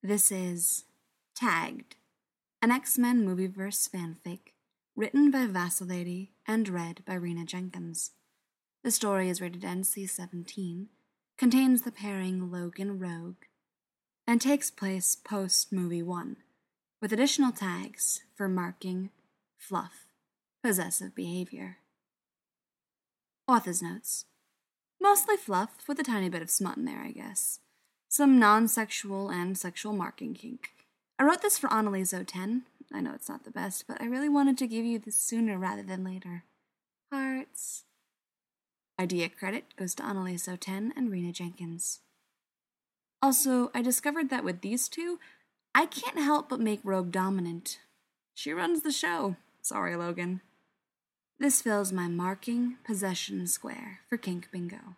This is Tagged, an X-Men Movieverse fanfic written by Vasilady and read by Rena Jenkins. The story is rated NC-17, contains the pairing Logan-Rogue, and takes place post-Movie 1, with additional tags for marking, fluff, possessive behavior. Author's notes. Mostly fluff, with a tiny bit of smut in there, I guess. Some non-sexual and sexual marking kink. I wrote this for Annalise 010. I know it's not the best, but I really wanted to give you this sooner rather than later. Hearts. Idea credit goes to Annalise 010 and Rena Jenkins. Also, I discovered that with these two, I can't help but make Rogue dominant. She runs the show. Sorry, Logan. This fills my marking possession square for kink bingo.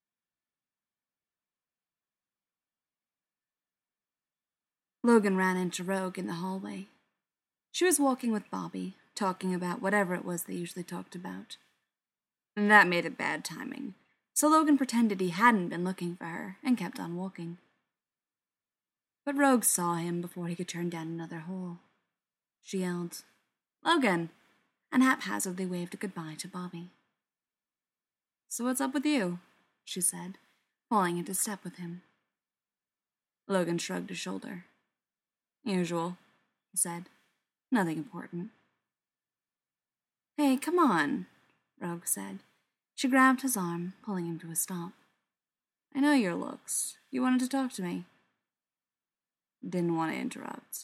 Logan ran into Rogue in the hallway. She was walking with Bobby, talking about whatever it was they usually talked about. And that made it bad timing, so Logan pretended he hadn't been looking for her and kept on walking. But Rogue saw him before he could turn down another hole. She yelled, "Logan!" and haphazardly waved a goodbye to Bobby. "So what's up with you?" she said, falling into step with him. Logan shrugged a shoulder. "Usual," he said. "Nothing important." "Hey, come on," Rogue said. She grabbed his arm, pulling him to a stop. "I know your looks. You wanted to talk to me." "Didn't want to interrupt."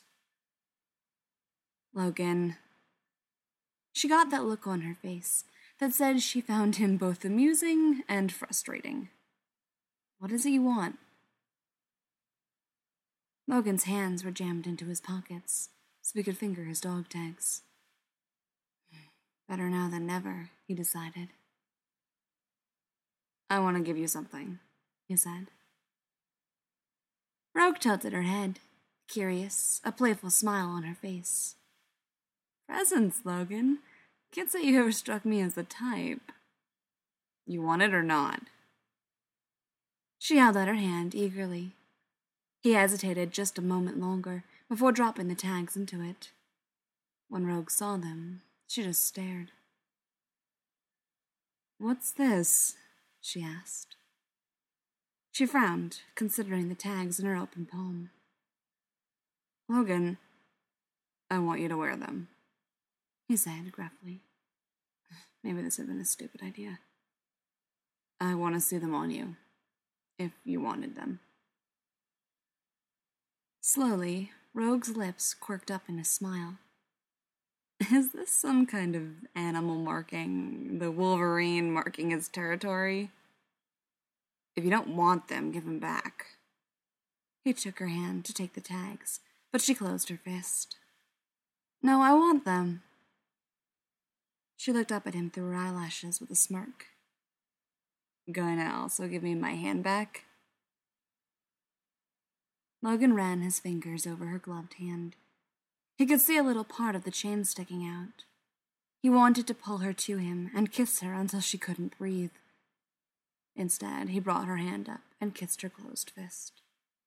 "Logan." She got that look on her face that said she found him both amusing and frustrating. "What is it you want?" Logan's hands were jammed into his pockets, so he could finger his dog tags. Better now than never, he decided. "I want to give you something," he said. Rogue tilted her head, curious, a playful smile on her face. "Presents, Logan. Can't say you ever struck me as the type." "You want it or not?" She held out her hand eagerly. He hesitated just a moment longer before dropping the tags into it. When Rogue saw them, she just stared. "What's this?" she asked. She frowned, considering the tags in her open palm. "Logan, I want you to wear them," he said gruffly. Maybe this had been a stupid idea. "I want to see them on you, if you wanted them." Slowly, Rogue's lips quirked up in a smile. Is this some kind of animal marking, the Wolverine marking his territory? "If you don't want them, give them back." He took her hand to take the tags, but she closed her fist. "No, I want them." She looked up at him through her eyelashes with a smirk. "Gonna also give me my hand back?" Logan ran his fingers over her gloved hand. He could see a little part of the chain sticking out. He wanted to pull her to him and kiss her until she couldn't breathe. Instead, he brought her hand up and kissed her closed fist.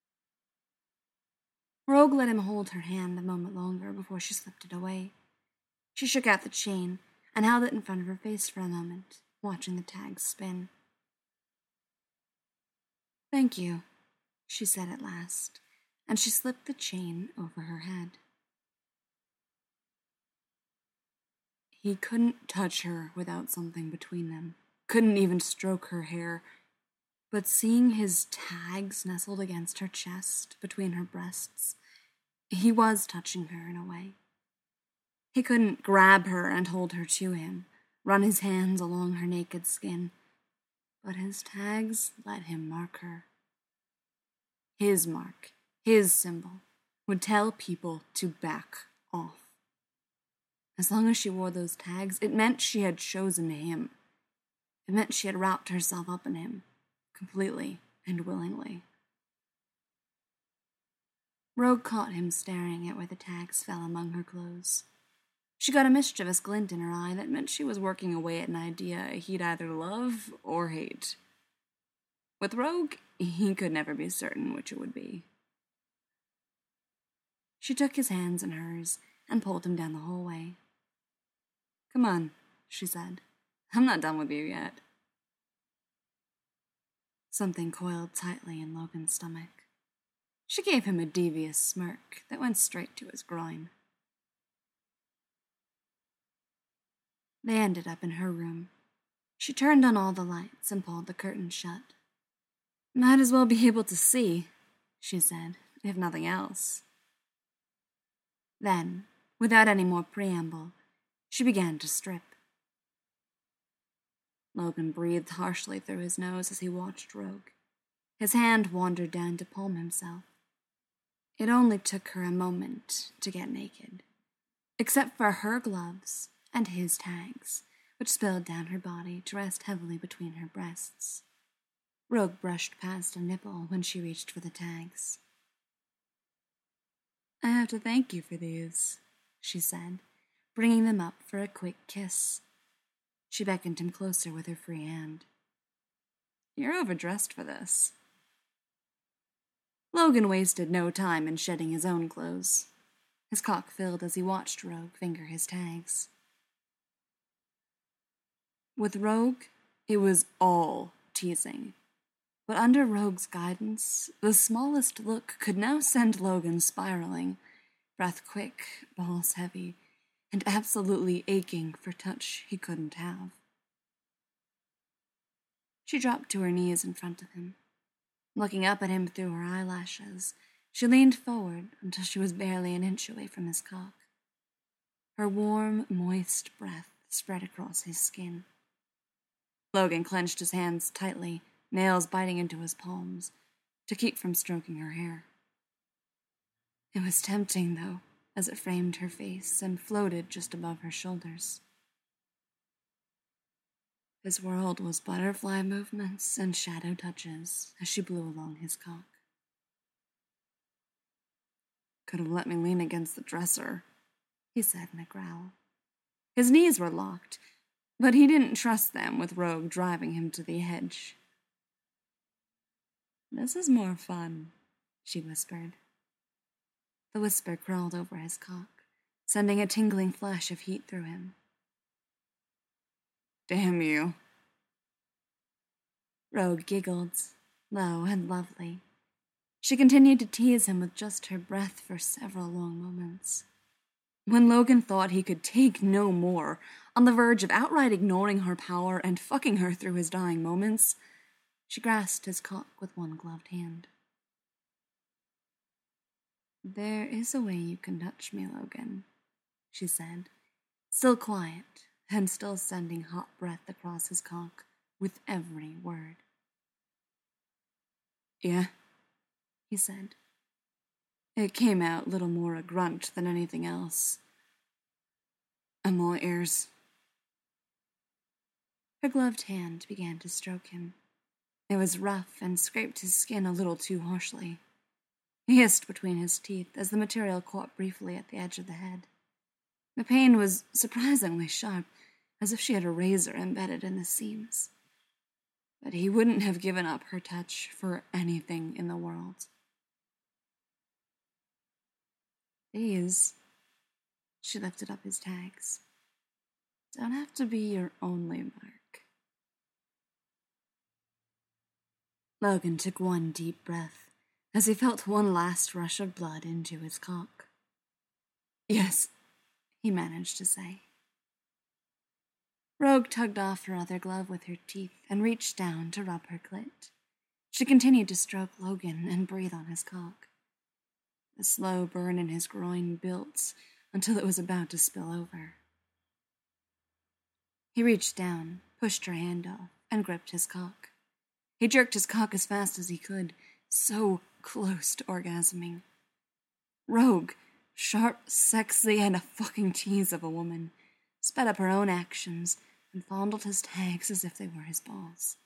Rogue let him hold her hand a moment longer before she slipped it away. She shook out the chain and held it in front of her face for a moment, watching the tags spin. "Thank you," she said at last, and she slipped the chain over her head. He couldn't touch her without something between them, couldn't even stroke her hair, but seeing his tags nestled against her chest, between her breasts, he was touching her in a way. He couldn't grab her and hold her to him, run his hands along her naked skin, but his tags let him mark her. His mark, his symbol, would tell people to back off. As long as she wore those tags, it meant she had chosen him. It meant she had wrapped herself up in him, completely and willingly. Rogue caught him staring at where the tags fell among her clothes. She got a mischievous glint in her eye that meant she was working away at an idea he'd either love or hate. With Rogue, he could never be certain which it would be. She took his hands in hers and pulled him down the hallway. "Come on," she said. "I'm not done with you yet." Something coiled tightly in Logan's stomach. She gave him a devious smirk that went straight to his groin. They ended up in her room. She turned on all the lights and pulled the curtains shut. "Might as well be able to see," she said, "if nothing else." Then, without any more preamble, she began to strip. Logan breathed harshly through his nose as he watched Rogue. His hand wandered down to palm himself. It only took her a moment to get naked, except for her gloves and his tags, which spilled down her body to rest heavily between her breasts. Rogue brushed past a nipple when she reached for the tags. "I have to thank you for these," she said, bringing them up for a quick kiss. She beckoned him closer with her free hand. "You're overdressed for this." Logan wasted no time in shedding his own clothes. His cock filled as he watched Rogue finger his tags. With Rogue, it was all teasing. But under Rogue's guidance, the smallest look could now send Logan spiraling, breath quick, balls heavy, and absolutely aching for touch he couldn't have. She dropped to her knees in front of him. Looking up at him through her eyelashes, she leaned forward until she was barely an inch away from his cock. Her warm, moist breath spread across his skin. Logan clenched his hands tightly, nails biting into his palms, to keep from stroking her hair. It was tempting, though, as it framed her face and floated just above her shoulders. His world was butterfly movements and shadow touches as she blew along his cock. "Could have let me lean against the dresser," he said in a growl. His knees were locked, but he didn't trust them with Rogue driving him to the edge. "This is more fun," she whispered. The whisper crawled over his cock, sending a tingling flash of heat through him. "Damn you." Rogue giggled, low and lovely. She continued to tease him with just her breath for several long moments. When Logan thought he could take no more, on the verge of outright ignoring her power and fucking her through his dying moments, she grasped his cock with one gloved hand. "There is a way you can touch me, Logan," she said, still quiet and still sending hot breath across his cock with every word. "Yeah," he said. It came out little more a grunt than anything else. "I'm all ears." Her gloved hand began to stroke him. It was rough and scraped his skin a little too harshly. He hissed between his teeth as the material caught briefly at the edge of the head. The pain was surprisingly sharp, as if she had a razor embedded in the seams. But he wouldn't have given up her touch for anything in the world. "These," she lifted up his tags, "don't have to be your only mark." Logan took one deep breath as he felt one last rush of blood into his cock. "Yes," he managed to say. Rogue tugged off her other glove with her teeth and reached down to rub her clit. She continued to stroke Logan and breathe on his cock. The slow burn in his groin built until it was about to spill over. He reached down, pushed her hand off, and gripped his cock. He jerked his cock as fast as he could, so close to orgasming. Rogue, sharp, sexy, and a fucking tease of a woman, sped up her own actions and fondled his tags as if they were his balls.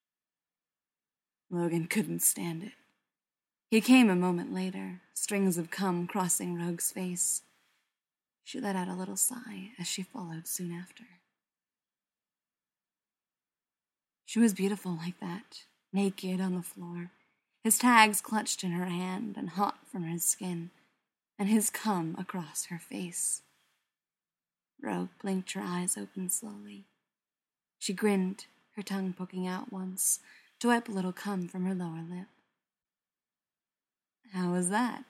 Logan couldn't stand it. He came a moment later, strings of cum crossing Rogue's face. She let out a little sigh as she followed soon after. She was beautiful like that, naked on the floor, his tags clutched in her hand and hot from his skin, and his cum across her face. Rogue blinked her eyes open slowly. She grinned, her tongue poking out once, to wipe a little cum from her lower lip. How was that?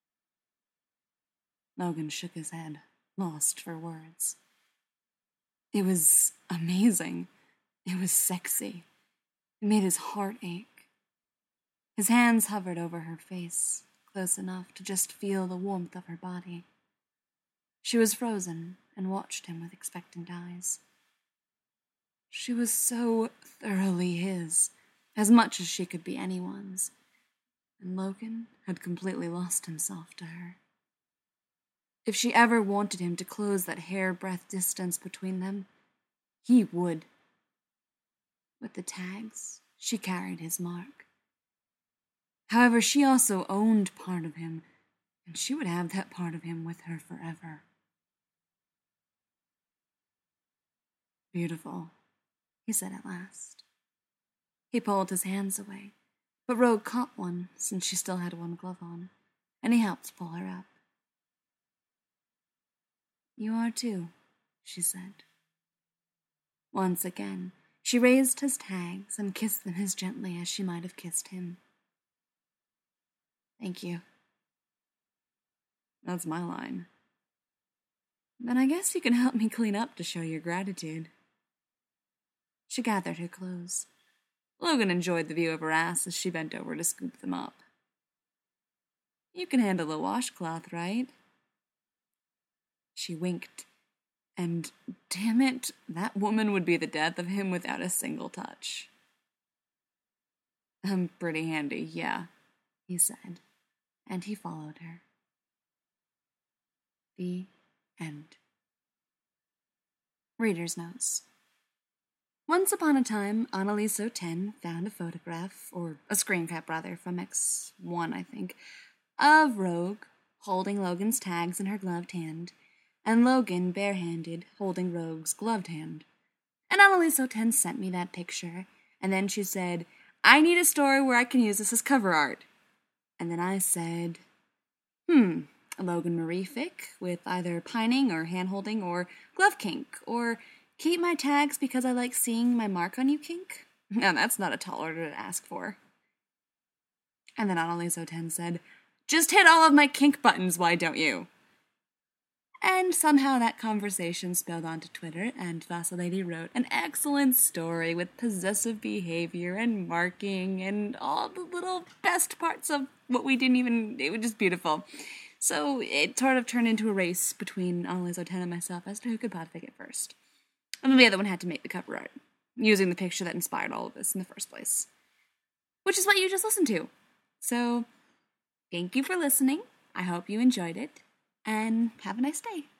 Logan shook his head, lost for words. It was amazing. It was sexy. It made his heart ache. His hands hovered over her face, close enough to just feel the warmth of her body. She was frozen and watched him with expectant eyes. She was so thoroughly his, as much as she could be anyone's, and Logan had completely lost himself to her. If she ever wanted him to close that hair-breadth distance between them, he would. With the tags, she carried his mark. However, she also owned part of him, and she would have that part of him with her forever. Beautiful, he said at last. He pulled his hands away, but Rogue caught one since she still had one glove on, and he helped pull her up. You are too, she said. Once again, she raised his tags and kissed them as gently as she might have kissed him. Thank you. That's my line. Then I guess you can help me clean up to show your gratitude. She gathered her clothes. Logan enjoyed the view of her ass as she bent over to scoop them up. You can handle a washcloth, right? She winked, and damn it, that woman would be the death of him without a single touch. I'm pretty handy, yeah, he said, and he followed her. The end. Reader's notes. Once upon a time, Annalise 10 found a photograph, or a screen cap rather, from X1, I think, of Rogue holding Logan's tags in her gloved hand, and Logan barehanded holding Rogue's gloved hand. And Annalise 10 sent me that picture, and then she said, I need a story where I can use this as cover art. And then I said, Logan Marie fic with either pining or hand-holding or glove kink, or keep my tags because I like seeing my mark on you kink. Now that's not a tall order to ask for. And then Annalise 10 said, just hit all of my kink buttons, why don't you? And somehow that conversation spilled onto Twitter, and Vasilady wrote an excellent story with possessive behavior and marking and all the little best parts of what we didn't even... It was just beautiful. So it sort of turned into a race between Annalise 10 and myself as to who could podfic it first. And then the other one had to make the cover art, using the picture that inspired all of this in the first place. Which is what you just listened to. So, thank you for listening. I hope you enjoyed it. And have a nice day.